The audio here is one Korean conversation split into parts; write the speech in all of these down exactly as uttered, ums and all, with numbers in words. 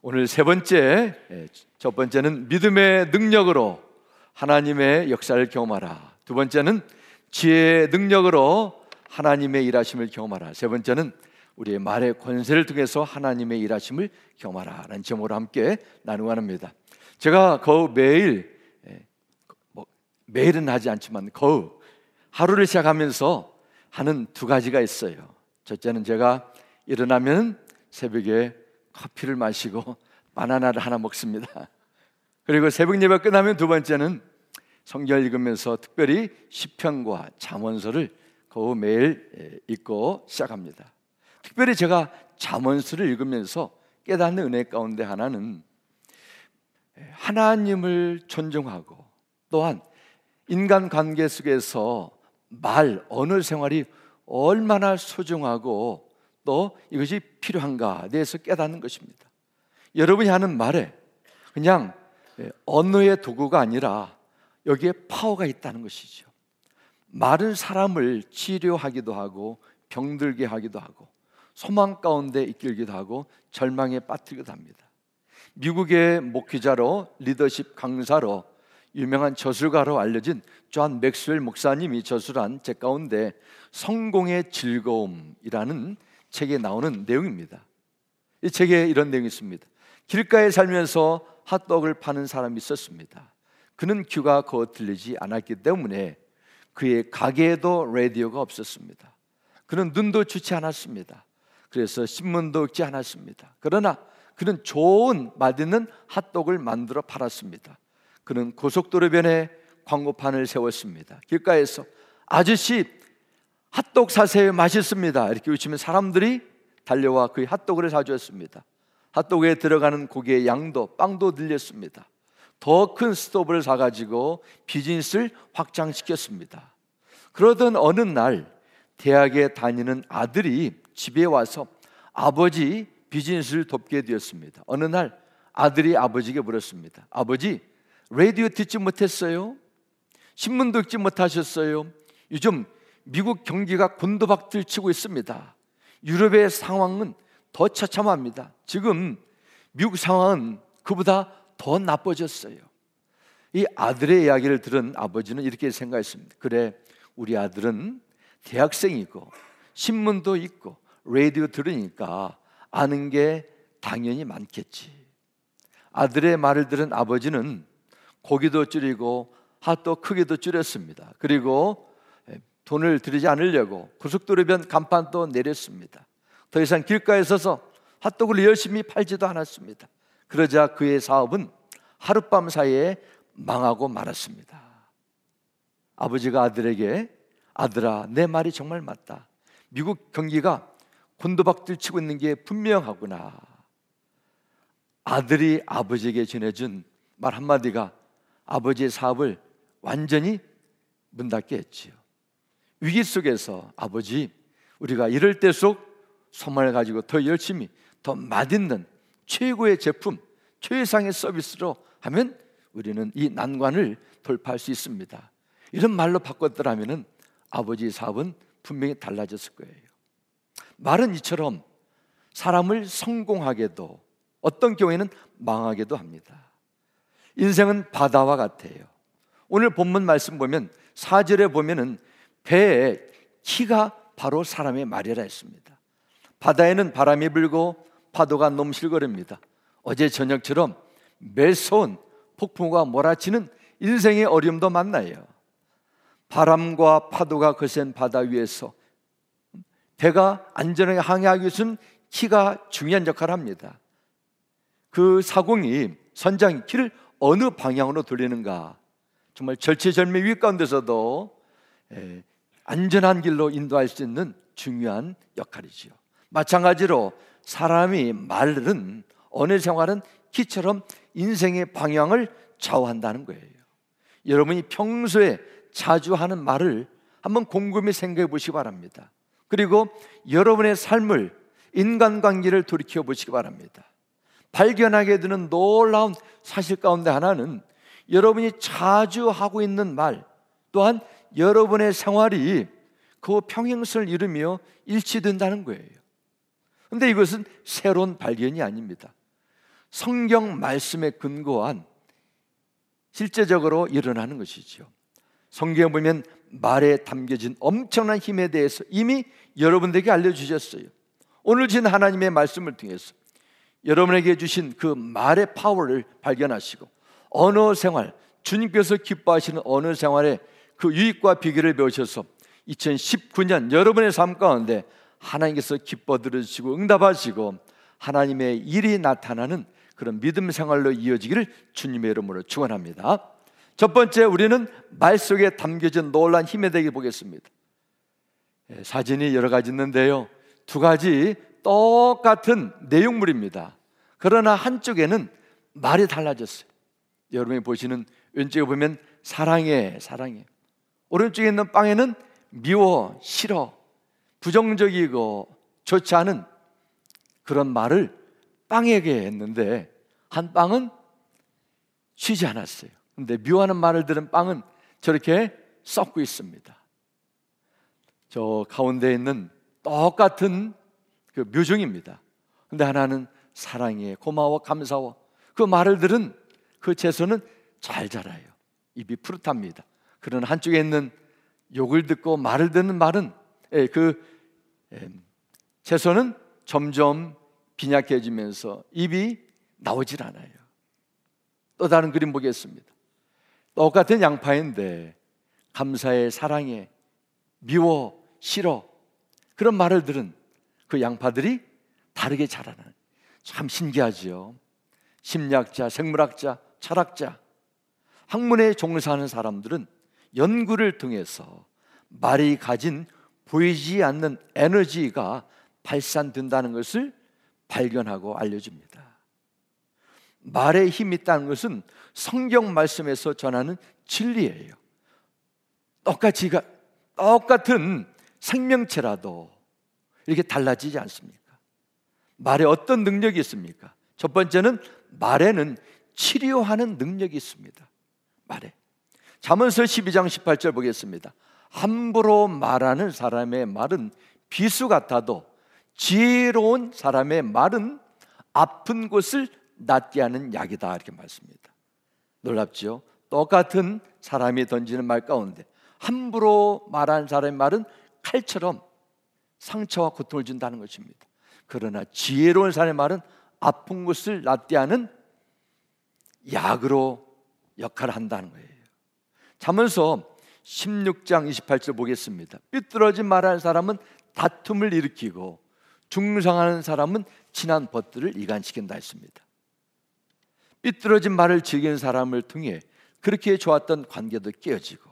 오늘 세 번째, 첫 번째는 믿음의 능력으로 하나님의 역사를 경험하라. 두 번째는 지혜의 능력으로 하나님의 일하심을 경험하라. 세 번째는 우리의 말의 권세를 통해서 하나님의 일하심을 경험하라 라는 제목으로 함께 나누고 합니다. 제가 거의 매일, 뭐 매일은 하지 않지만 거의 하루를 시작하면서 하는 두 가지가 있어요. 첫째는 제가 일어나면 새벽에 커피를 마시고 바나나를 하나 먹습니다. 그리고 새벽 예배 끝나면 두 번째는 성경을 읽으면서 특별히 시편과 잠언서를 거의 매일 읽고 시작합니다. 특별히 제가 잠언서를 읽으면서 깨닫는 은혜 가운데 하나는 하나님을 존중하고 또한 인간관계 속에서 말, 언어 생활이 얼마나 소중하고 또 이것이 필요한가에 대해서 깨닫는 것입니다. 여러분이 하는 말에 그냥 언어의 도구가 아니라 여기에 파워가 있다는 것이죠. 말은 사람을 치료하기도 하고 병들게 하기도 하고 소망 가운데 이끌기도 하고 절망에 빠뜨리기도 합니다. 미국의 목회자로 리더십 강사로 유명한 저술가로 알려진 존 맥스웰 목사님이 저술한 책 가운데 성공의 즐거움이라는 책에 나오는 내용입니다. 이 책에 이런 내용이 있습니다. 길가에 살면서 핫도그를 파는 사람이 있었습니다. 그는 귀가 거의 들리지 않았기 때문에 그의 가게에도 라디오가 없었습니다. 그는 눈도 좋지 않았습니다. 그래서 신문도 읽지 않았습니다. 그러나 그는 좋은 맛있는 핫도그를 만들어 팔았습니다. 그는 고속도로변에 광고판을 세웠습니다. 길가에서 아저씨 핫도그 사세요, 맛있습니다 이렇게 외치면 사람들이 달려와 그의 핫도그를 사주었습니다. 핫도그에 들어가는 고기의 양도 빵도 늘렸습니다. 더 큰 스토브를 사가지고 비즈니스를 확장시켰습니다. 그러던 어느 날 대학에 다니는 아들이 집에 와서 아버지 비즈니스를 돕게 되었습니다. 어느 날 아들이 아버지에게 물었습니다. 아버지, 라디오 듣지 못했어요? 신문도 읽지 못하셨어요? 요즘 미국 경기가 곤두박질 치고 있습니다. 유럽의 상황은 더 처참합니다. 지금 미국 상황은 그보다 더 나빠졌어요. 이 아들의 이야기를 들은 아버지는 이렇게 생각했습니다. 그래, 우리 아들은 대학생이고 신문도 읽고 라디오 들으니까 아는 게 당연히 많겠지. 아들의 말을 들은 아버지는 고기도 줄이고 핫도그 크기도 줄였습니다. 그리고 돈을 들이지 않으려고 고속도로변 간판도 내렸습니다. 더 이상 길가에 서서 핫도그를 열심히 팔지도 않았습니다. 그러자 그의 사업은 하룻밤 사이에 망하고 말았습니다. 아버지가 아들에게 아들아, 내 말이 정말 맞다. 미국 경기가 곤두박질 치고 있는 게 분명하구나. 아들이 아버지에게 전해준 말 한마디가 아버지의 사업을 완전히 문 닫게 했지요. 위기 속에서 아버지, 우리가 이럴 때일수록 소망을 가지고 더 열심히 더 맛있는 최고의 제품, 최상의 서비스로 하면 우리는 이 난관을 돌파할 수 있습니다. 이런 말로 바꿨더라면 아버지의 사업은 분명히 달라졌을 거예요. 말은 이처럼 사람을 성공하게도 어떤 경우에는 망하게도 합니다. 인생은 바다와 같아요. 오늘 본문 말씀 보면 사 절에 보면은 배의 키가 바로 사람의 말이라 했습니다. 바다에는 바람이 불고 파도가 넘실거립니다. 어제 저녁처럼 매서운 폭풍우가 몰아치는 인생의 어려움도 만나요. 바람과 파도가 거센 바다 위에서 배가 안전하게 항해하기 위해서는 키가 중요한 역할을 합니다. 그 사공이 선장이 키를 어느 방향으로 돌리는가, 정말 절체절명 위기 가운데서도 에, 안전한 길로 인도할 수 있는 중요한 역할이지요. 마찬가지로 사람이 말은 언어 생활은 키처럼 인생의 방향을 좌우한다는 거예요. 여러분이 평소에 자주 하는 말을 한번 곰곰이 생각해 보시기 바랍니다. 그리고 여러분의 삶을, 인간관계를 돌이켜 보시기 바랍니다. 발견하게 되는 놀라운 사실 가운데 하나는 여러분이 자주 하고 있는 말 또한 여러분의 생활이 그 평행선을 이루며 일치된다는 거예요. 그런데 이것은 새로운 발견이 아닙니다. 성경 말씀에 근거한 실제적으로 일어나는 것이죠. 성경에 보면 말에 담겨진 엄청난 힘에 대해서 이미 여러분들에게 알려주셨어요. 오늘 진 하나님의 말씀을 통해서 여러분에게 주신 그 말의 파워를 발견하시고 언어 생활, 주님께서 기뻐하시는 언어 생활의 그 유익과 비결을 배우셔서 이천십구 년 여러분의 삶 가운데 하나님께서 기뻐 들으시고 응답하시고 하나님의 일이 나타나는 그런 믿음 생활로 이어지기를 주님의 이름으로 축원합니다. 첫 번째, 우리는 말 속에 담겨진 놀라운 힘에 대해 보겠습니다. 사진이 여러 가지 있는데요, 두 가지 똑같은 내용물입니다. 그러나 한쪽에는 말이 달라졌어요. 여러분이 보시는 왼쪽에 보면 사랑해, 사랑해. 오른쪽에 있는 빵에는 미워, 싫어, 부정적이고 좋지 않은 그런 말을 빵에게 했는데 한 빵은 쉬지 않았어요. 근데 미워하는 말을 들은 빵은 저렇게 썩고 있습니다. 저 가운데 있는 똑같은 그 묘종입니다. 근데 하나는 사랑해, 고마워, 감사워. 그 말을 들은 그 채소는 잘 자라요. 입이 푸릇합니다. 그러나 한쪽에 있는 욕을 듣고 말을 듣는 말은 그 채소는 점점 빈약해지면서 입이 나오질 않아요. 또 다른 그림 보겠습니다. 똑같은 양파인데 감사해, 사랑해, 미워, 싫어, 그런 말을 들은 그 양파들이 다르게 자라는, 참 신기하지요. 심리학자, 생물학자, 철학자, 학문에 종사하는 사람들은 연구를 통해서 말이 가진 보이지 않는 에너지가 발산된다는 것을 발견하고 알려줍니다. 말에 힘이 있다는 것은 성경 말씀에서 전하는 진리예요. 똑같이 똑같은 생명체라도 이렇게 달라지지 않습니까? 말에 어떤 능력이 있습니까? 첫 번째는 말에는 치료하는 능력이 있습니다. 말에. 잠언서 십이 장 십팔 절 보겠습니다. 함부로 말하는 사람의 말은 비수 같아도 지혜로운 사람의 말은 아픈 곳을 낫게 하는 약이다, 이렇게 말씀입니다. 놀랍죠? 똑같은 사람이 던지는 말 가운데 함부로 말하는 사람의 말은 칼처럼 상처와 고통을 준다는 것입니다. 그러나 지혜로운 사람의 말은 아픈 곳을 낫게 하는 약으로 역할을 한다는 거예요. 잠언서 십육 장 이십팔 절 보겠습니다. 삐뚤어진 말하는 사람은 다툼을 일으키고 중상하는 사람은 친한 벗들을 이간시킨다 했습니다. 삐뚤어진 말을 즐기는 사람을 통해 그렇게 좋았던 관계도 깨어지고,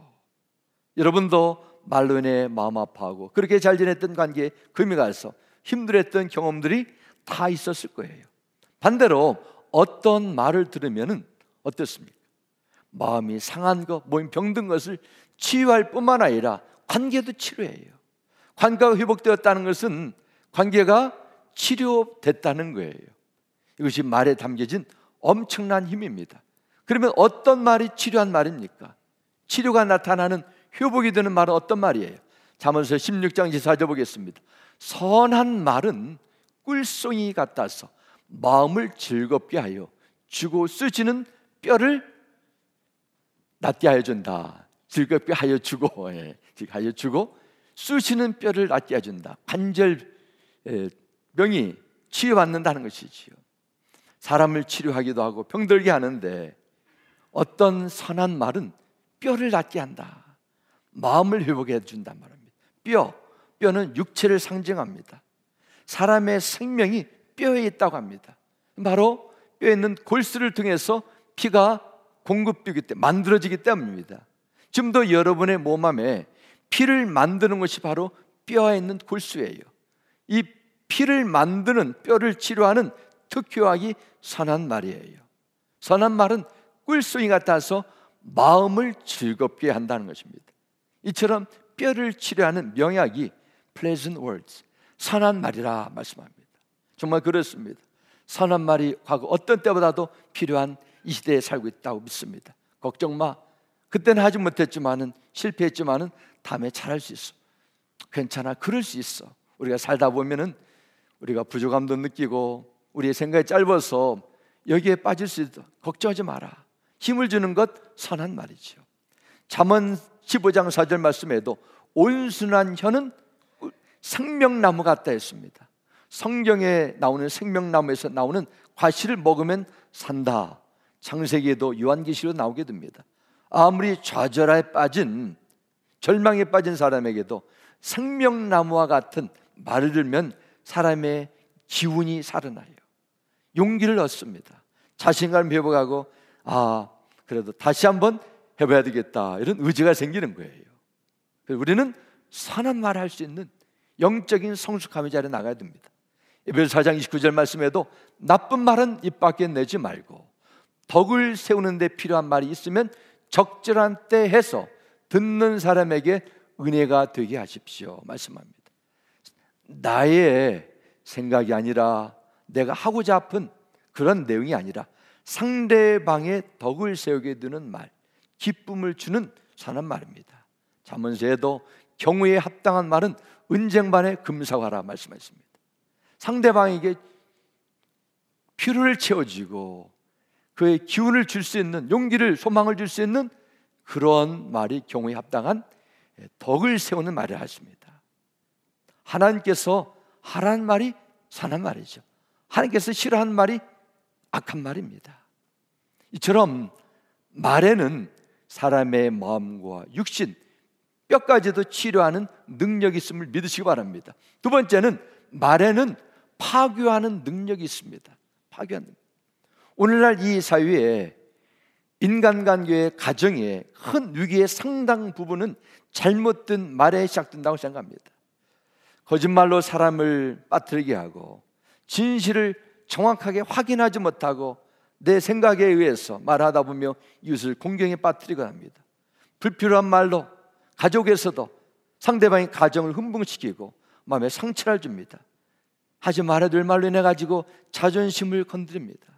여러분도 말로 인해 마음 아파하고 그렇게 잘 지냈던 관계에 금이 가서 힘들었던 경험들이 다 있었을 거예요. 반대로 어떤 말을 들으면 어떻습니까? 마음이 상한 것, 몸이 병든 것을 치유할 뿐만 아니라 관계도 치료해요. 관계가 회복되었다는 것은 관계가 치료됐다는 거예요. 이것이 말에 담겨진 엄청난 힘입니다. 그러면 어떤 말이 치료한 말입니까? 치료가 나타나는, 회복이 되는 말은 어떤 말이에요? 잠언서 십육 장 이십사 절 보겠습니다. 선한 말은 꿀송이 같아서 마음을 즐겁게 하여 주고 쓰지는 뼈를 낫게 하여 준다. 즐겁게 하여 주고, 예, 하여 주고 쑤시는 뼈를 낫게 해 준다. 관절 예, 병이 치유받는다는 것이지요. 사람을 치료하기도 하고 병들게 하는데 어떤 선한 말은 뼈를 낫게 한다. 마음을 회복해 준단 말입니다. 뼈, 뼈는 육체를 상징합니다. 사람의 생명이 뼈에 있다고 합니다. 바로 뼈에 있는 골수를 통해서 피가 공급되기 때문에, 만들어지기 때문입니다. 지금도 여러분의 몸 안에 피를 만드는 것이 바로 뼈에 있는 골수예요. 이 피를 만드는, 뼈를 치료하는 특효약이 선한 말이에요. 선한 말은 꿀송이 같아서 마음을 즐겁게 한다는 것입니다. 이처럼 뼈를 치료하는 명약이 pleasant words, 선한 말이라 말씀합니다. 정말 그렇습니다. 선한 말이 과거 어떤 때보다도 필요한 이 시대에 살고 있다고 믿습니다. 걱정 마. 그때는 하지 못했지만은, 실패했지만은 다음에 잘할 수 있어. 괜찮아. 그럴 수 있어. 우리가 살다 보면은 우리가 부족함도 느끼고 우리의 생각이 짧아서 여기에 빠질 수 있다. 걱정하지 마라. 힘을 주는 것 선한 말이죠. 잠언 십오 장 사 절 말씀에도 온순한 혀는 생명나무 같다 했습니다. 성경에 나오는 생명나무에서 나오는 과실을 먹으면 산다. 창세기에도 요한계시로 나오게 됩니다. 아무리 좌절에 빠진, 절망에 빠진 사람에게도 생명나무와 같은 말을 들으면 사람의 기운이 살아나요. 용기를 얻습니다. 자신감을 회복하고 아 그래도 다시 한번 해봐야 되겠다, 이런 의지가 생기는 거예요. 우리는 선한 말을 할 수 있는 영적인 성숙함의 자리에 나가야 됩니다. 에베소 사 장 이십구 절 말씀에도 나쁜 말은 입 밖에 내지 말고 덕을 세우는 데 필요한 말이 있으면 적절한 때 해서 듣는 사람에게 은혜가 되게 하십시오 말씀합니다. 나의 생각이 아니라 내가 하고자 하는 그런 내용이 아니라 상대방의 덕을 세우게 되는 말, 기쁨을 주는 선한 말입니다. 잠언서에도 경우에 합당한 말은 은쟁반에 금사과라 말씀하셨습니다. 상대방에게 필요를 채워주고 그의 기운을 줄 수 있는, 용기를, 소망을 줄 수 있는 그런 말이 경우에 합당한 덕을 세우는 말을 하십니다. 하나님께서 하라는 말이 선한 말이죠. 하나님께서 싫어하는 말이 악한 말입니다. 이처럼 말에는 사람의 마음과 육신, 뼈까지도 치료하는 능력이 있음을 믿으시기 바랍니다. 두 번째는 말에는 파괴하는 능력이 있습니다. 파괴하는 능력. 오늘날 이 사회에 인간관계의 가정의 큰 위기의 상당 부분은 잘못된 말에 시작된다고 생각합니다. 거짓말로 사람을 빠뜨리게 하고 진실을 정확하게 확인하지 못하고 내 생각에 의해서 말하다 보며 이웃을 공경에 빠뜨리곤 합니다. 불필요한 말로 가족에서도 상대방의 가정을 흥분시키고 마음에 상처를 줍니다. 하지 말아야 될 말로 인해 가지고 자존심을 건드립니다.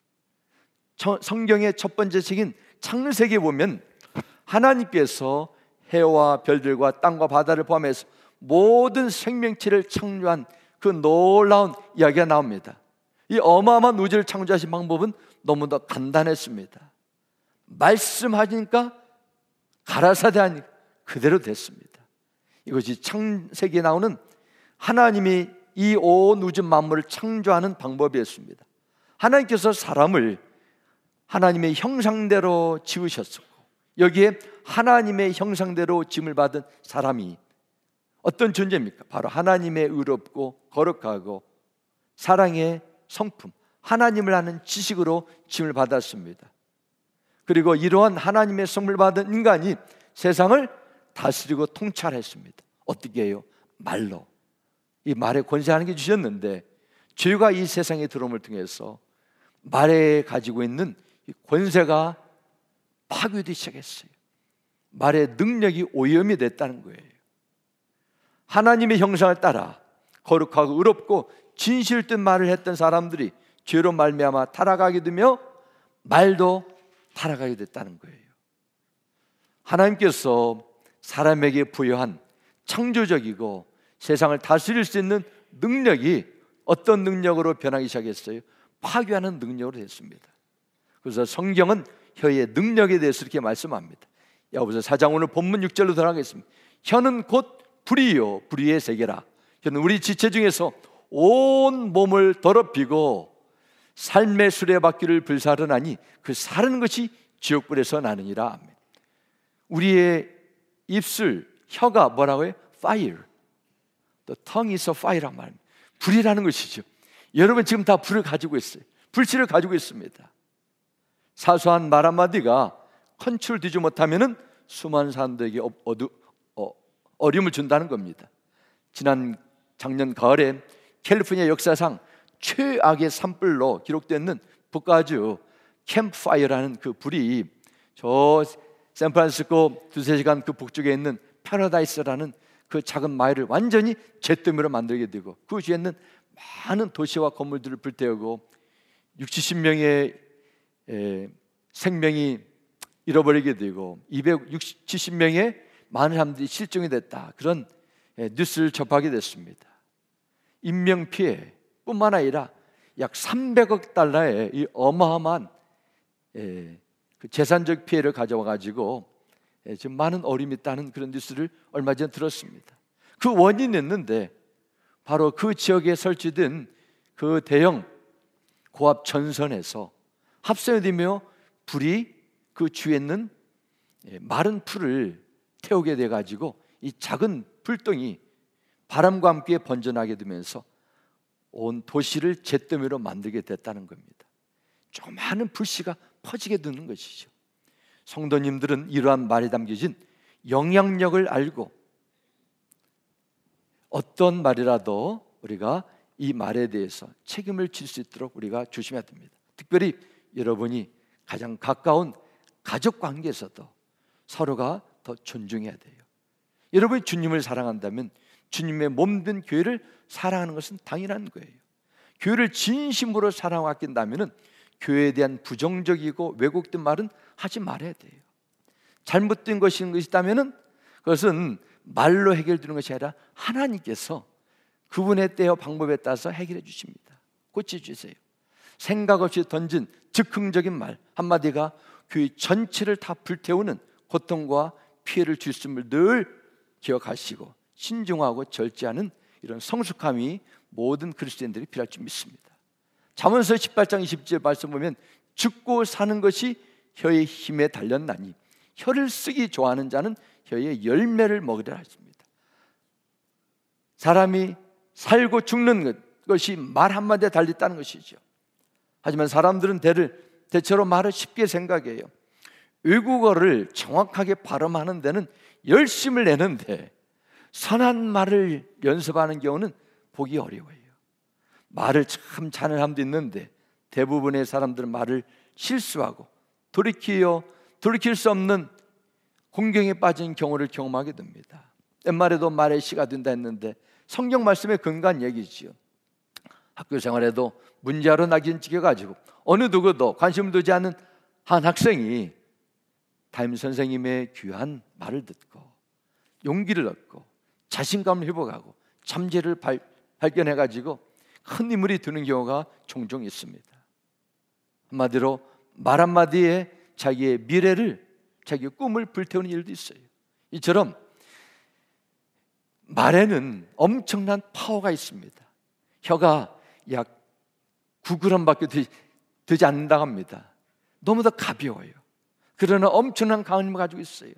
성경의 첫 번째 책인 창세기에 보면 하나님께서 해와 별들과 땅과 바다를 포함해서 모든 생명체를 창조한 그 놀라운 이야기가 나옵니다. 이 어마어마한 우주를 창조하신 방법은 너무나 간단했습니다. 말씀하니까 가라사대 하니까 그대로 됐습니다. 이것이 창세기에 나오는 하나님이 이 온 우주 만물을 창조하는 방법이었습니다. 하나님께서 사람을 하나님의 형상대로 지으셨고 여기에 하나님의 형상대로 지음을 받은 사람이 어떤 존재입니까? 바로 하나님의 의롭고 거룩하고 사랑의 성품, 하나님을 아는 지식으로 지음을 받았습니다. 그리고 이러한 하나님의 성품을 받은 인간이 세상을 다스리고 통찰했습니다. 어떻게 해요? 말로. 이 말에 권세하는 게 주셨는데 죄가 이 세상에 들어옴을 통해서 말에 가지고 있는 권세가 파괴되기 시작했어요. 말의 능력이 오염이 됐다는 거예요. 하나님의 형상을 따라 거룩하고 의롭고 진실된 말을 했던 사람들이 죄로 말미암아 타락하게 되며 말도 타락하게 됐다는 거예요. 하나님께서 사람에게 부여한 창조적이고 세상을 다스릴 수 있는 능력이 어떤 능력으로 변하기 시작했어요? 파괴하는 능력으로 됐습니다. 그래서 성경은 혀의 능력에 대해서 이렇게 말씀합니다. 야고보서 사 장 오늘 본문 육 절로 들어가겠습니다. 혀는 곧 불이요 불의의 세계라. 혀는 우리 지체 중에서 온 몸을 더럽히고 삶의 수레바퀴를 불사르나니 그 사르는 것이 지옥불에서 나느니라. 우리의 입술, 혀가 뭐라고 해요? Fire. The tongue is a fire란 말입니다. 불이라는 것이죠. 여러분 지금 다 불을 가지고 있어요. 불씨를 가지고 있습니다. 사소한 말 한마디가 컨트롤되지 못하면 수많은 사람들에게 어두, 어, 어려움을 준다는 겁니다. 지난 작년 가을에 캘리포니아 역사상 최악의 산불로 기록되는 북가주 캠프파이어라는 그 불이 저 샌프란시스코 두세 시간 그 북쪽에 있는 패러다이스라는 그 작은 마을을 완전히 잿더미로 만들게 되고 그 뒤에는 많은 도시와 건물들을 불태우고 육칠십 명의 에, 생명이 잃어버리게 되고 이백칠십 명의 많은 사람들이 실종이 됐다. 그런 에, 뉴스를 접하게 됐습니다. 인명피해 뿐만 아니라 약 삼백억 달러의 이 어마어마한 예, 그 재산적 피해를 가져와 가지고 예, 지금 많은 어려움이 있다는 그런 뉴스를 얼마 전에 들었습니다. 그 원인이 있는데 바로 그 지역에 설치된 그 대형 고압 전선에서 합선이 되며 불이 그 주위에 있는 예, 마른 풀을 태우게 돼 가지고 이 작은 불똥이 바람과 함께 번져나게 되면서 온 도시를 잿더미로 만들게 됐다는 겁니다. 조그마한 불씨가 퍼지게 되는 것이죠. 성도님들은 이러한 말에 담겨진 영향력을 알고 어떤 말이라도 우리가 이 말에 대해서 책임을 질 수 있도록 우리가 조심해야 됩니다. 특별히 여러분이 가장 가까운 가족 관계에서도 서로가 더 존중해야 돼요. 여러분이 주님을 사랑한다면 주님의 몸된 교회를 사랑하는 것은 당연한 거예요. 교회를 진심으로 사랑하고 아낀다면 교회에 대한 부정적이고 왜곡된 말은 하지 말아야 돼요. 잘못된 것이 있다면 그것은 말로 해결되는 것이 아니라 하나님께서 그분의 때와 방법에 따라서 해결해 주십니다. 고쳐주세요. 생각 없이 던진 즉흥적인 말 한마디가 교회 전체를 다 불태우는 고통과 피해를 줄 수 있음을 늘 기억하시고 신중하고 절제하는 이런 성숙함이 모든 그리스도인들이 필요할 줄 믿습니다. 잠언서 십팔 장 이십 절 말씀 보면 죽고 사는 것이 혀의 힘에 달렸나니 혀를 쓰기 좋아하는 자는 혀의 열매를 먹으리라 했습니다. 사람이 살고 죽는 것이 말 한마디에 달렸다는 것이죠. 하지만 사람들은 대를, 대체로 말을 쉽게 생각해요. 외국어를 정확하게 발음하는 데는 열심을 내는데 선한 말을 연습하는 경우는 보기 어려워요. 말을 참 잘하는 사람도 있는데 대부분의 사람들은 말을 실수하고 돌이키어 돌이킬 수 없는 공경에 빠진 경우를 경험하게 됩니다. 옛말에도 말의 시가 된다 했는데 성경 말씀에 근거한 얘기지요. 학교 생활에도 문제로 낙인 찍혀가지고 어느 누구도 관심 두지 않은 한 학생이 담임 선생님의 귀한 말을 듣고 용기를 얻고 자신감을 회복하고 잠재를 발, 발견해가지고 큰 인물이 되는 경우가 종종 있습니다. 한마디로 말 한마디에 자기의 미래를, 자기의 꿈을 불태우는 일도 있어요. 이처럼 말에는 엄청난 파워가 있습니다. 혀가 약 구 그램밖에 되지, 되지 않는다고 합니다. 너무도 가벼워요. 그러나 엄청난 강함을 가지고 있어요.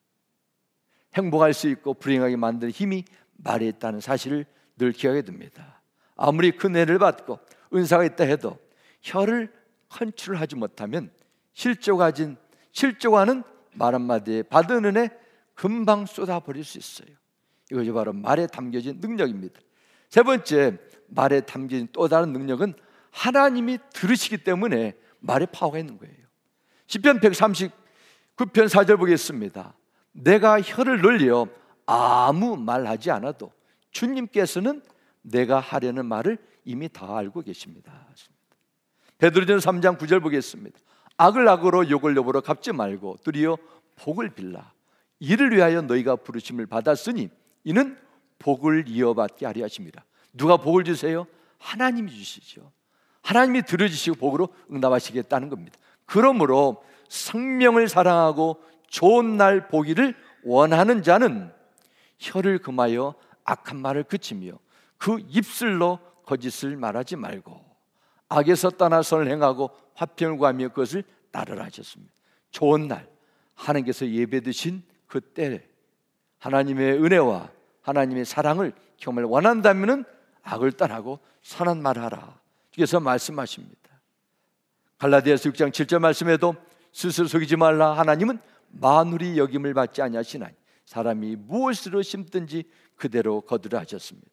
행복할 수 있고 불행하게 만드는 힘이 말에 있다는 사실을 늘 기억하게 됩니다. 아무리 큰 은혜를 받고 은사가 있다 해도 혀를 컨트롤하지 못하면 실족하진, 실족하는 말 한마디에 받은 은혜 금방 쏟아버릴 수 있어요. 이것이 바로 말에 담겨진 능력입니다. 세 번째, 말에 담겨진 또 다른 능력은 하나님이 들으시기 때문에 말에 파워가 있는 거예요. 시편 백삼십구 편 사 절 보겠습니다. 내가 혀를 늘려 아무 말하지 않아도 주님께서는 내가 하려는 말을 이미 다 알고 계십니다. 베드로전서 삼 장 구 절 보겠습니다. 악을 악으로 욕을 욕으로 갚지 말고 도리어 복을 빌라. 이를 위하여 너희가 부르심을 받았으니 이는 복을 이어받게 하려 하십니다. 누가 복을 주세요? 하나님이 주시죠. 하나님이 들어주시고 복으로 응답하시겠다는 겁니다. 그러므로 생명을 사랑하고 좋은 날 보기를 원하는 자는 혀를 금하여 악한 말을 그치며 그 입술로 거짓을 말하지 말고 악에서 떠나 선을 행하고 화평을 구하며 그것을 따르라 하셨습니다. 좋은 날, 하나님께서 예배드신 그 때 하나님의 은혜와 하나님의 사랑을 경험을 원한다면 악을 떠나고 선한 말을 하라. 그래서 말씀하십니다. 갈라디아서 육 장 칠 절 말씀에도 스스로 속이지 말라. 하나님은 만물이 여김을 받지 아니하시나니 사람이 무엇으로 심든지 그대로 거두라 하셨습니다.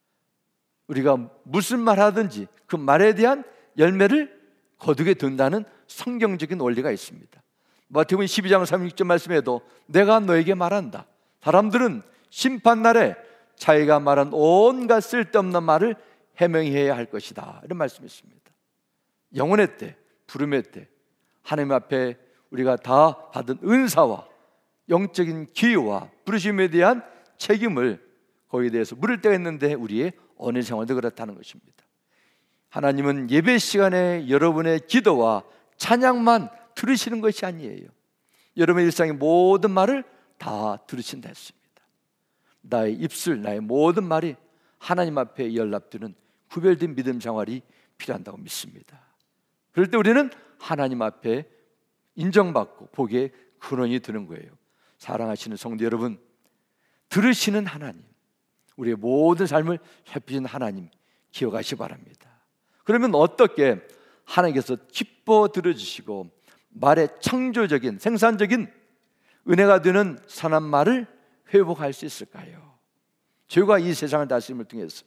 우리가 무슨 말 하든지 그 말에 대한 열매를 거두게 된다는 성경적인 원리가 있습니다. 마태복음 십이 장 삼십육 절 말씀에도 내가 너에게 말한다. 사람들은 심판날에 자기가 말한 온갖 쓸데없는 말을 해명해야 할 것이다. 이런 말씀이 있습니다. 영혼의 때, 부름의 때 하나님 앞에 우리가 다 받은 은사와 영적인 기회와 부르심에 대한 책임을 거기에 대해서 물을 때가 있는데 우리의 언어 생활도 그렇다는 것입니다. 하나님은 예배 시간에 여러분의 기도와 찬양만 들으시는 것이 아니에요. 여러분의 일상의 모든 말을 다 들으신다 했습니다. 나의 입술, 나의 모든 말이 하나님 앞에 연락되는 구별된 믿음 생활이 필요한다고 믿습니다. 그럴 때 우리는 하나님 앞에 인정받고 복의 근원이 되는 거예요. 사랑하시는 성도 여러분, 들으시는 하나님, 우리의 모든 삶을 살피는 하나님 기억하시기 바랍니다. 그러면 어떻게 하나님께서 기뻐 들어주시고 말의 창조적인 생산적인 은혜가 되는 선한 말을 회복할 수 있을까요? 죄가 이 세상을 다스림을 통해서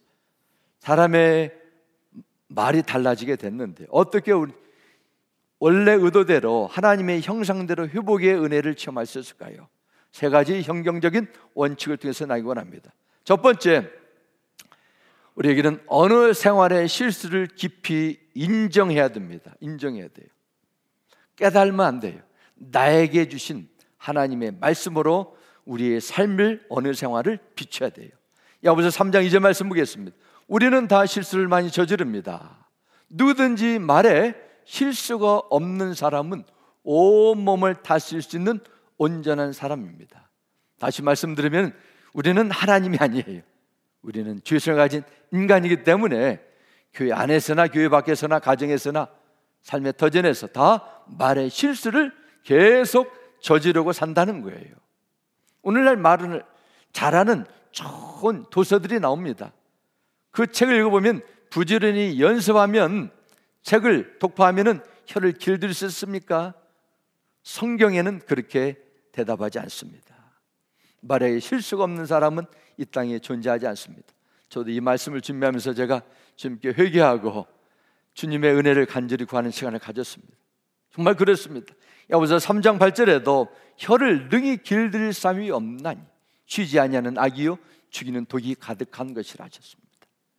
사람의 말이 달라지게 됐는데 어떻게 우리 원래 의도대로 하나님의 형상대로 회복의 은혜를 체험할 수 있을까요? 세 가지 현경적인 원칙을 통해서 나기 원합니다. 첫 번째, 우리에게는 언어 생활의 실수를 깊이 인정해야 됩니다. 인정해야 돼요. 깨달으면 안 돼요. 나에게 주신 하나님의 말씀으로 우리의 삶을, 언어 생활을 비춰야 돼요. 야고보서 삼 장 이 절 말씀 보겠습니다. 우리는 다 실수를 많이 저지릅니다. 누구든지 말에 실수가 없는 사람은 온몸을 다스릴 수 있는 온전한 사람입니다. 다시 말씀드리면 우리는 하나님이 아니에요. 우리는 죄성을 가진 인간이기 때문에 교회 안에서나 교회 밖에서나 가정에서나 삶의 터전에서 다 말의 실수를 계속 저지르고 산다는 거예요. 오늘날 말을 잘하는 좋은 도서들이 나옵니다. 그 책을 읽어보면 부지런히 연습하면, 책을 독파하면 혀를 길들 수 있습니까? 성경에는 그렇게 대답하지 않습니다. 말에 실수가 없는 사람은 이 땅에 존재하지 않습니다. 저도 이 말씀을 준비하면서 제가 주님께 회개하고 주님의 은혜를 간절히 구하는 시간을 가졌습니다. 정말 그렇습니다. 야고보서 삼 장 팔 절에도 혀를 능히 길들일 사람이 없나니 쉬지 아니하는 악이요 죽이는 독이 가득한 것이라 하셨습니다.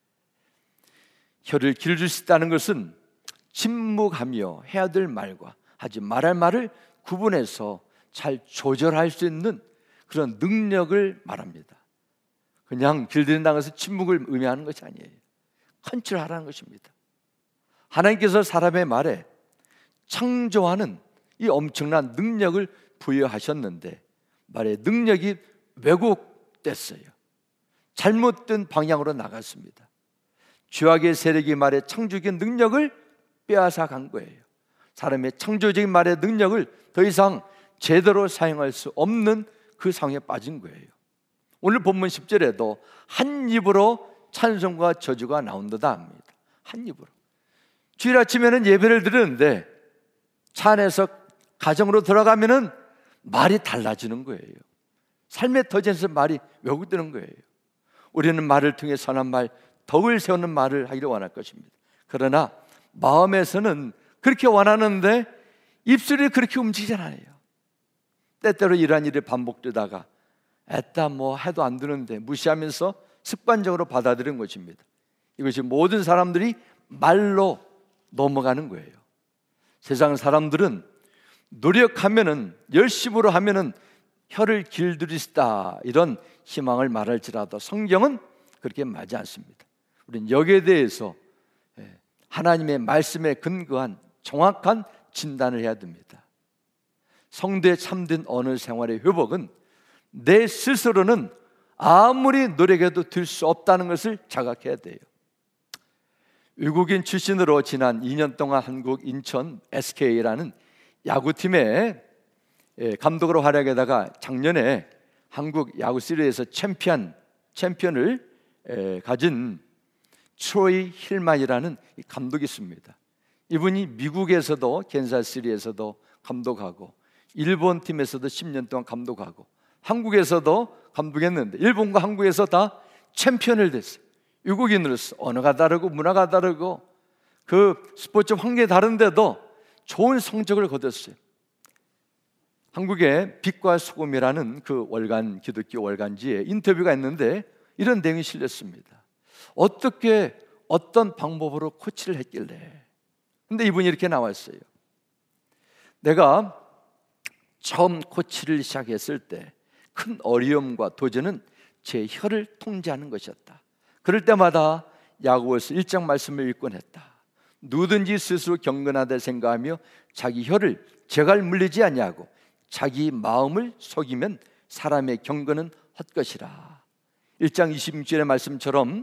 혀를 길들 수 있다는 것은 침묵하며 해야 될 말과 하지 말할 말을 구분해서 잘 조절할 수 있는 그런 능력을 말합니다. 그냥 길들인다는 것은 침묵을 의미하는 것이 아니에요. 컨트롤하라는 것입니다. 하나님께서 사람의 말에 창조하는 이 엄청난 능력을 부여하셨는데 말의 능력이 왜곡됐어요. 잘못된 방향으로 나갔습니다. 죄악의 세력이 말의 창조적인 능력을 빼앗아 간 거예요. 사람의 창조적인 말의 능력을 더 이상 제대로 사용할 수 없는 그 상황에 빠진 거예요. 오늘 본문 십 절에도 한 입으로 찬송과 저주가 나온다다 합니다. 한 입으로. 주일 아침에는 예배를 드리는데 차 안에서 가정으로 들어가면은 말이 달라지는 거예요. 삶의 터전에서 말이 왜곡되는 거예요. 우리는 말을 통해 선한 말, 덕을 세우는 말을 하기를 원할 것입니다. 그러나 마음에서는 그렇게 원하는데 입술이 그렇게 움직이지 않아요. 때때로 이러한 일이 반복되다가 애따 뭐 해도 안 되는데 무시하면서 습관적으로 받아들이는 것입니다. 이것이 모든 사람들이 말로 넘어가는 거예요. 세상 사람들은 노력하면은, 열심으로 하면은 혀를 길들일 수 있다, 이런 희망을 말할지라도 성경은 그렇게 말하지 않습니다. 우리는 여기에 대해서 하나님의 말씀에 근거한 정확한 진단을 해야 됩니다. 성도의 참된 언어 생활의 회복은 내 스스로는 아무리 노력해도 될 수 없다는 것을 자각해야 돼요. 외국인 출신으로 지난 이 년 동안 한국 인천 에스케이라는 야구팀의 감독으로 활약하다가 작년에 한국 야구 시리즈에서 챔피언, 챔피언을 가진 트로이 힐만이라는 감독이 있습니다. 이분이 미국에서도 캔자스시티에서도 감독하고 일본 팀에서도 십 년 동안 감독하고 한국에서도 감독했는데 일본과 한국에서 다 챔피언을 됐어요. 외국인으로서 언어가 다르고 문화가 다르고 그 스포츠 환경이 다른데도 좋은 성적을 거뒀어요. 한국의 빛과 소금이라는 그 월간 기독교 월간지에 인터뷰가 있는데 이런 내용이 실렸습니다. 어떻게 어떤 방법으로 코치를 했길래? 근데 이분이 이렇게 나왔어요. 내가 처음 코치를 시작했을 때 큰 어려움과 도전은 제 혀를 통제하는 것이었다. 그럴 때마다 야고보서 일 장 말씀을 읽곤 했다. 누구든지 스스로 경건하다 생각하며 자기 혀를 재갈 물리지 아니하고 자기 마음을 속이면 사람의 경건은 헛것이라. 일 장 이십육 절의 말씀처럼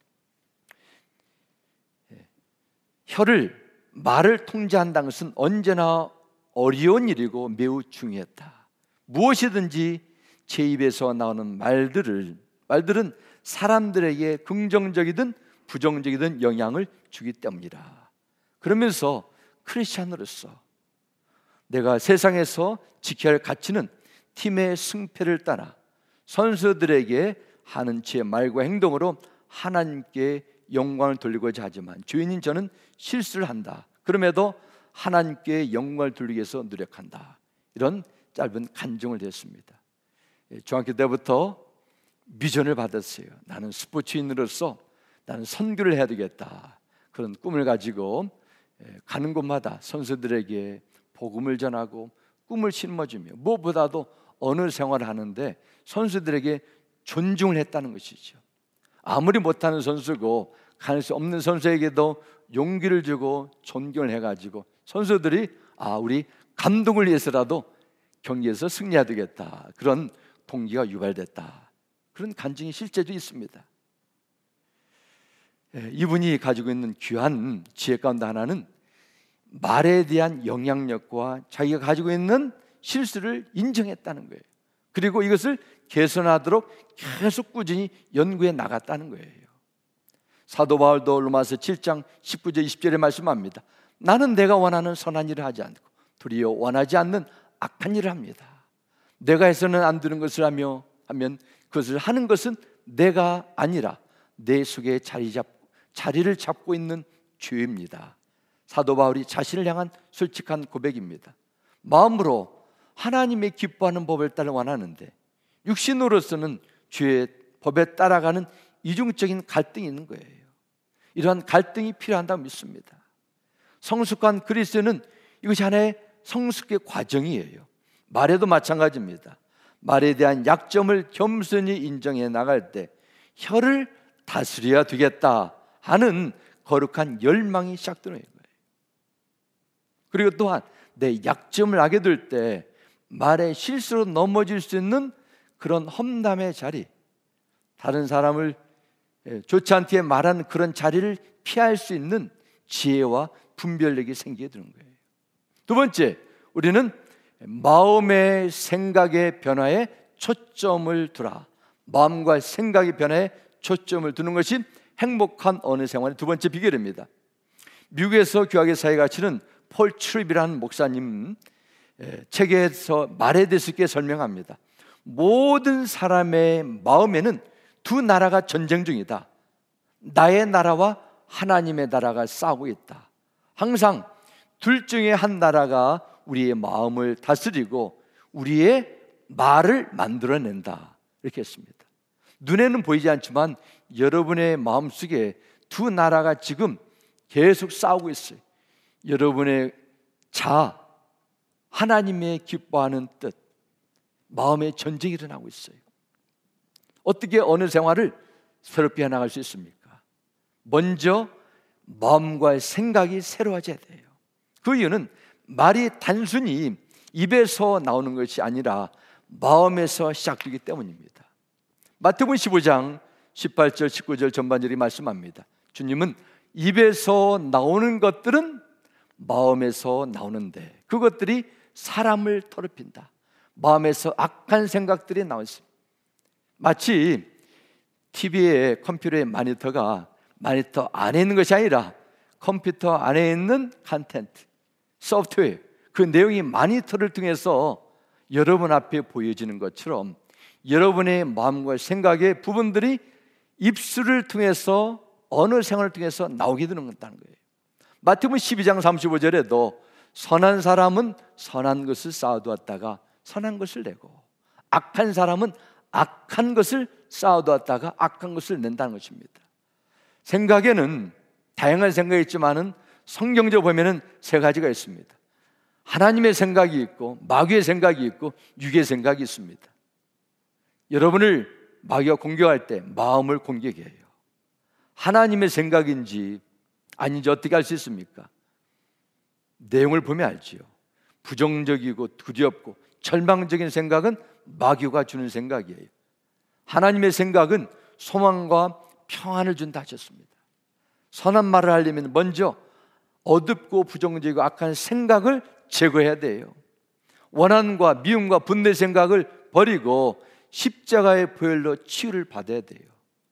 혀를 말을 통제한다는 것은 언제나 어려운 일이고 매우 중요했다. 무엇이든지 제 입에서 나오는 말들을 말들은 사람들에게 긍정적이든 부정적이든 영향을 주기 때문이다. 그러면서 크리스찬으로서 내가 세상에서 지켜야 할 가치는 팀의 승패를 따라 선수들에게 하는 제 말과 행동으로 하나님께 영광을 돌리고자 하지만 죄인인 저는 실수를 한다. 그럼에도 하나님께 영광을 돌리기 위해서 노력한다. 이런 짧은 간증을 했습니다. 중학교 때부터 비전을 받았어요. 나는 스포츠인으로서 나는 선교를 해야 되겠다. 그런 꿈을 가지고 가는 곳마다 선수들에게 복음을 전하고 꿈을 심어주며 무엇보다도 언어 생활을 하는데 선수들에게 존중을 했다는 것이죠. 아무리 못하는 선수고 갈 수 없는 선수에게도 용기를 주고 존경을 해가지고 선수들이 아 우리 감독을 위해서라도 경기에서 승리해야 되겠다. 그런 동기가 유발됐다. 그런 간증이 실제도 있습니다. 이분이 가지고 있는 귀한 지혜 가운데 하나는 말에 대한 영향력과 자기가 가지고 있는 실수를 인정했다는 거예요. 그리고 이것을 개선하도록 계속 꾸준히 연구해 나갔다는 거예요. 사도 바울도 로마서 칠 장 십구 절 이십 절에 말씀합니다. 나는 내가 원하는 선한 일을 하지 않고 도리어 원하지 않는 악한 일을 합니다. 내가 해서는 안 되는 것을 하며 하면 그것을 하는 것은 내가 아니라 내 속에 자리 잡, 자리를 잡고 있는 죄입니다. 사도 바울이 자신을 향한 솔직한 고백입니다. 마음으로 하나님의 기뻐하는 법을 따라 원하는데 육신으로서는 죄의 법에 따라가는 이중적인 갈등이 있는 거예요. 이러한 갈등이 필요하다고 믿습니다. 성숙한 그리스도는 이것이 하나의 성숙의 과정이에요. 말에도 마찬가지입니다. 말에 대한 약점을 겸손히 인정해 나갈 때 혀를 다스려야 되겠다 하는 거룩한 열망이 시작되는 거예요. 그리고 또한 내 약점을 알게 될 때 말의 실수로 넘어질 수 있는 그런 험담의 자리, 다른 사람을 좋지 않게 말하는 그런 자리를 피할 수 있는 지혜와 분별력이 생기게 되는 거예요. 두 번째, 우리는 마음의 생각의 변화에 초점을 두라. 마음과 생각의 변화에 초점을 두는 것이 행복한 언어 생활의 두 번째 비결입니다. 미국에서 교학의 사회가 치는 폴 트립이라는 목사님 책에서 말에 대해서 이렇게 설명합니다. 모든 사람의 마음에는 두 나라가 전쟁 중이다. 나의 나라와 하나님의 나라가 싸우고 있다. 항상 둘 중에 한 나라가 우리의 마음을 다스리고 우리의 말을 만들어낸다. 이렇게 했습니다. 눈에는 보이지 않지만 여러분의 마음속에 두 나라가 지금 계속 싸우고 있어요. 여러분의 자, 하나님의 기뻐하는 뜻, 마음의 전쟁이 일어나고 있어요. 어떻게 언어 생활을 새롭게 해나갈 수 있습니까? 먼저 마음과 생각이 새로워져야 돼요. 그 이유는 말이 단순히 입에서 나오는 것이 아니라 마음에서 시작되기 때문입니다. 마태복음 십오 장 십팔 절 십구 절 전반절이 말씀합니다. 주님은 입에서 나오는 것들은 마음에서 나오는데 그것들이 사람을 더럽힌다. 마음에서 악한 생각들이 나왔습니다. 마치 티비에 컴퓨터의 모니터가 모니터 안에 있는 것이 아니라 컴퓨터 안에 있는 컨텐츠, 소프트웨어, 그 내용이 모니터를 통해서 여러분 앞에 보여지는 것처럼 여러분의 마음과 생각의 부분들이 입술을 통해서 언어 생활을 통해서 나오게 되는 거다는 거예요. 마태복음 십이 장 삼십오 절에도 선한 사람은 선한 것을 쌓아두었다가 선한 것을 내고 악한 사람은 악한 것을 쌓아두었다가 악한 것을 낸다는 것입니다. 생각에는 다양한 생각이 있지만은 성경적으로 보면은 세 가지가 있습니다. 하나님의 생각이 있고 마귀의 생각이 있고 육의 생각이 있습니다. 여러분을 마귀가 공격할 때 마음을 공격해요. 하나님의 생각인지 아닌지 어떻게 알 수 있습니까? 내용을 보면 알지요. 부정적이고 두렵고 절망적인 생각은 마귀가 주는 생각이에요. 하나님의 생각은 소망과 평안을 준다 하셨습니다. 선한 말을 하려면 먼저 어둡고 부정적이고 악한 생각을 제거해야 돼요. 원한과 미움과 분노의 생각을 버리고 십자가의 보혈로 치유를 받아야 돼요.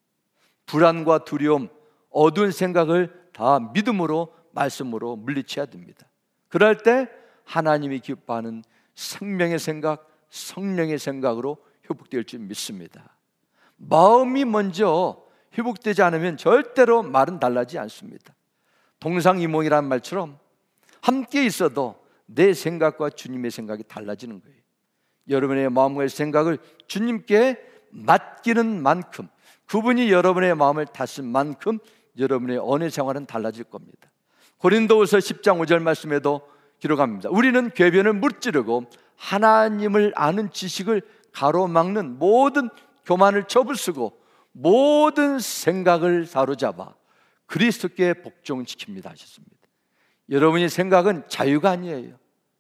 불안과 두려움, 어두운 생각을 다 믿음으로, 말씀으로 물리쳐야 됩니다. 그럴 때 하나님이 기뻐하는 생명의 생각, 성령의 생각으로 회복될 줄 믿습니다. 마음이 먼저 회복되지 않으면 절대로 말은 달라지지 않습니다. 동상이몽이라는 말처럼 함께 있어도 내 생각과 주님의 생각이 달라지는 거예요. 여러분의 마음과 생각을 주님께 맡기는 만큼, 그분이 여러분의 마음을 다스린 만큼 여러분의 언어 생활은 달라질 겁니다. 고린도후서 십 장 오 절 말씀에도 기록합니다. 우리는 궤변을 무찌르고 하나님을 아는 지식을 가로막는 모든 교만을 접으시고 모든 생각을 사로잡아 그리스도께 복종시킵니다 하셨습니다. 여러분의 생각은 자유가 아니에요.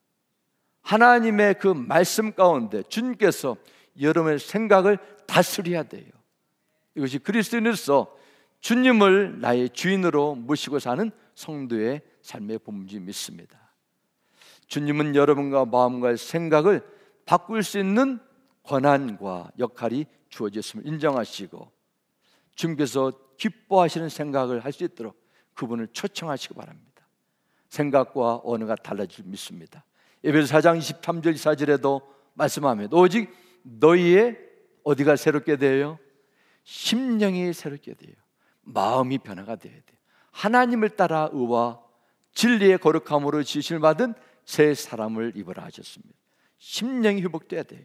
하나님의 그 말씀 가운데 주님께서 여러분의 생각을 다스려야 돼요. 이것이 그리스도인으로서 주님을 나의 주인으로 모시고 사는 성도의 삶의 본분이 믿습니다. 주님은 여러분과 마음과 생각을 바꿀 수 있는 권한과 역할이 주어졌음을 인정하시고 주님께서 기뻐하시는 생각을 할 수 있도록 그분을 초청하시기 바랍니다. 생각과 언어가 달라질 줄 믿습니다. 에베소 사 장 이십삼 절 이십사 절에도 말씀합니다. 오직 너희의 어디가 새롭게 되어요? 심령이 새롭게 돼요. 마음이 변화가 돼야 돼요. 하나님을 따라 의와 진리의 거룩함으로 지으심을 받은 새 사람을 입으라 하셨습니다. 심령이 회복돼야 돼요.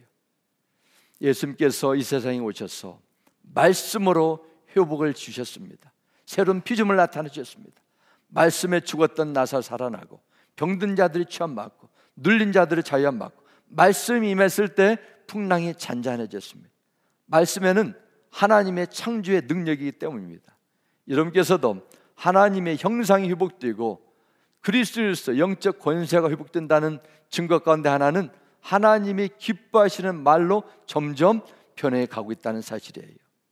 예수님께서 이 세상에 오셔서 말씀으로 회복을 주셨습니다. 새로운 피조물 나타내 주셨습니다. 말씀에 죽었던 나사 살아나고 병든 자들이 취함받고 눌린 자들이 자유함받고 말씀이 임했을 때 풍랑이 잔잔해졌습니다. 말씀에는 하나님의 창조의 능력이기 때문입니다. 여러분께서도 하나님의 형상이 회복되고 그리스도로서 영적 권세가 회복된다는 증거 가운데 하나는 하나님이 기뻐하시는 말로 점점 변해 가고 있다는 사실이에요.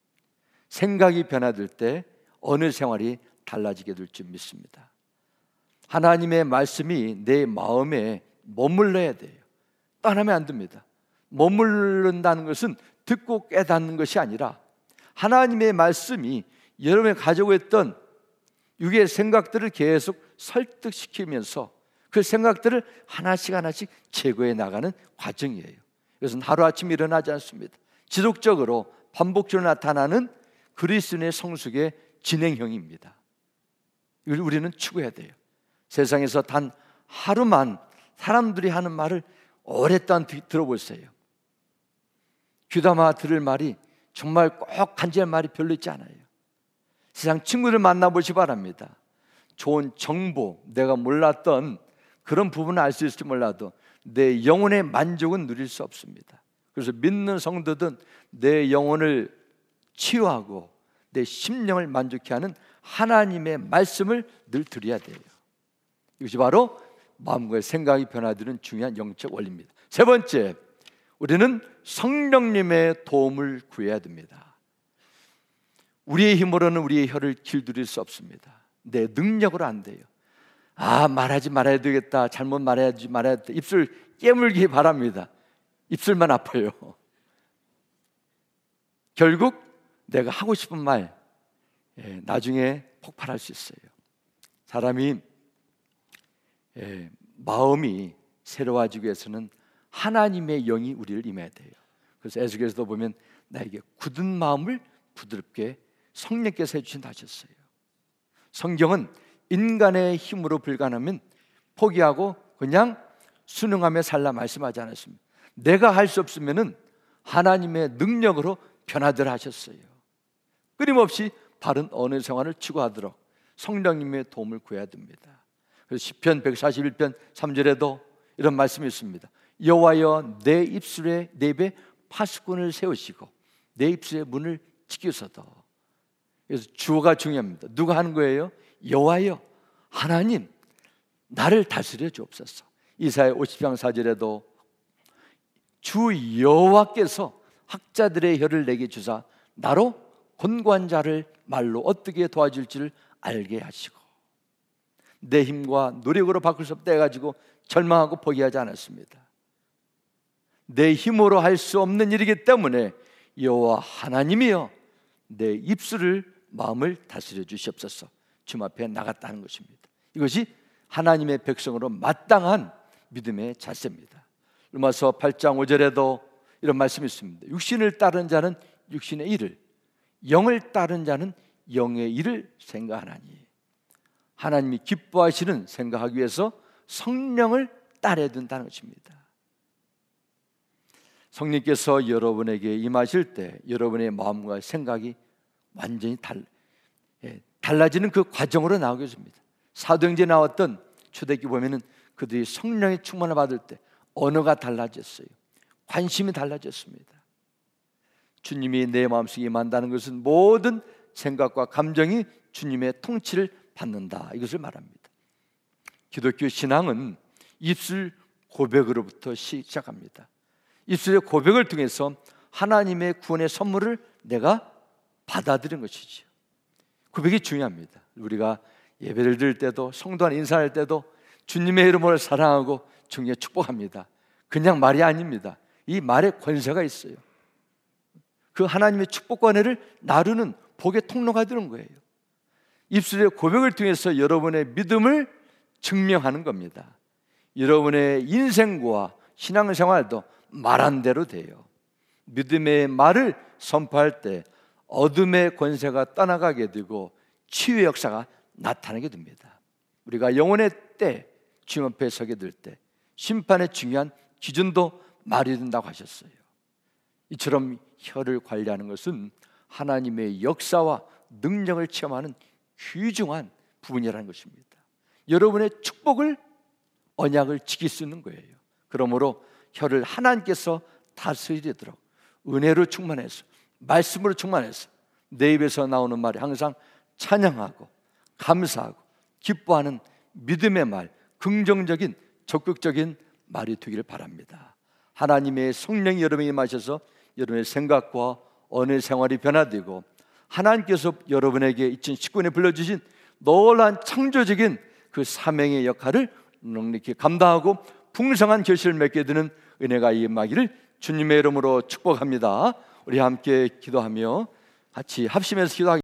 생각이 변화될 때 어느 생활이 달라지게 될 줄 믿습니다. 하나님의 말씀이 내 마음에 머물러야 돼요. 떠나면 안 됩니다. 머무른다는 것은 듣고 깨닫는 것이 아니라 하나님의 말씀이 여러분이 가지고 있던 육의 생각들을 계속 설득시키면서 그 생각들을 하나씩 하나씩 제거해 나가는 과정이에요. 이것은 하루아침 일어나지 않습니다. 지속적으로 반복적으로 나타나는 그리스도인의 성숙의 진행형입니다. 이걸 우리는 추구해야 돼요. 세상에서 단 하루만 사람들이 하는 말을 오랫동안 들어보세요. 귀담아 들을 말이 정말 꼭 간절한 말이 별로 있지 않아요. 세상 친구들 만나보시 바랍니다. 좋은 정보, 내가 몰랐던 그런 부분을 알 수 있을지 몰라도 내 영혼의 만족은 누릴 수 없습니다. 그래서 믿는 성도든 내 영혼을 치유하고 내 심령을 만족케 하는 하나님의 말씀을 늘 드려야 돼요. 이것이 바로 마음과 생각이 변화되는 중요한 영적 원리입니다. 세 번째, 우리는 성령님의 도움을 구해야 됩니다. 우리의 힘으로는 우리의 혀를 길들일 수 없습니다. 내 능력으로 안 돼요. 아, 말하지 말아야 되겠다, 잘못 말해야지 말아야 돼, 입술 깨물기 바랍니다. 입술만 아파요. 결국 내가 하고 싶은 말 예, 나중에 폭발할 수 있어요. 사람이 예, 마음이 새로워지기 위해서는 하나님의 영이 우리를 임해야 돼요. 그래서 에스겔에서도 보면 나에게 굳은 마음을 부드럽게 성령께서 해주신다 하셨어요. 성경은 인간의 힘으로 불가능하면 포기하고 그냥 순응하며 살라 말씀하지 않았습니다. 내가 할 수 없으면은 하나님의 능력으로 변화되라 하셨어요. 끊임없이 바른 언어 생활을 추구하도록 성령님의 도움을 구해야 됩니다. 그래서 시편 백사십일 편 삼 절에도 이런 말씀이 있습니다. 여호와여, 내 입술에 내 입에 파수꾼을 세우시고 내 입술의 문을 지키소서. 그래서 주어가 중요합니다. 누가 하는 거예요? 여호와여, 하나님 나를 다스려 주옵소서. 이사야 오십 장 사 절에도 주 여호와께서 학자들의 혀를 내게 주사 나로 곤고한 자를 말로 어떻게 도와줄지를 알게 하시고, 내 힘과 노력으로 바꿀 수 없다 해가지고 절망하고 포기하지 않았습니다. 내 힘으로 할 수 없는 일이기 때문에 여호와 하나님이여 내 입술을 마음을 다스려 주시옵소서. 주님 앞에 나갔다는 것입니다. 이것이 하나님의 백성으로 마땅한 믿음의 자세입니다. 로마서 팔 장 오 절에도 이런 말씀이 있습니다. 육신을 따른 자는 육신의 일을, 영을 따른 자는 영의 일을 생각하나니. 하나님이 기뻐하시는 생각하기 위해서 성령을 따라야 된다는 것입니다. 성령께서 여러분에게 임하실 때 여러분의 마음과 생각이 완전히 달, 예, 달라지는 그 과정으로 나오겠습니다. 사도행전에 나왔던 초대교회 보면은 그들이 성령의 충만을 받을 때 언어가 달라졌어요. 관심이 달라졌습니다. 주님이 내 마음속에 임한다는 것은 모든 생각과 감정이 주님의 통치를 받는다, 이것을 말합니다. 기독교 신앙은 입술 고백으로부터 시작합니다. 입술의 고백을 통해서 하나님의 구원의 선물을 내가 받아들인 것이지요. 고백이 중요합니다. 우리가 예배를 드릴 때도, 성도 안에 인사할 때도 주님의 이름으로 사랑하고 중에 축복합니다. 그냥 말이 아닙니다. 이 말에 권세가 있어요. 그 하나님의 축복과 은혜를 나누는 복의 통로가 되는 거예요. 입술의 고백을 통해서 여러분의 믿음을 증명하는 겁니다. 여러분의 인생과 신앙생활도 말한 대로 돼요. 믿음의 말을 선포할 때 어둠의 권세가 떠나가게 되고 치유의 역사가 나타나게 됩니다. 우리가 영혼의 때 주님 앞에 서게 될 때 심판의 중요한 기준도 말이 된다고 하셨어요. 이처럼 혀를 관리하는 것은 하나님의 역사와 능력을 체험하는 귀중한 부분이라는 것입니다. 여러분의 축복을, 언약을 지킬 수 있는 거예요. 그러므로 혀를 하나님께서 다스리도록 은혜로 충만해서, 말씀으로 충만해서 내 입에서 나오는 말이 항상 찬양하고 감사하고 기뻐하는 믿음의 말, 긍정적인 적극적인 말이 되기를 바랍니다. 하나님의 성령이 여러분에게 임하셔서 여러분의 생각과 언어 생활이 변화되고 하나님께서 여러분에게 이천십구 년에 불러주신 놀라운 창조적인 그 사명의 역할을 넉넉히 감당하고 풍성한 결실을 맺게 되는 은혜가 임하기를 주님의 이름으로 축복합니다. 우리 함께 기도하며 같이 합심해서 기도하겠습니다.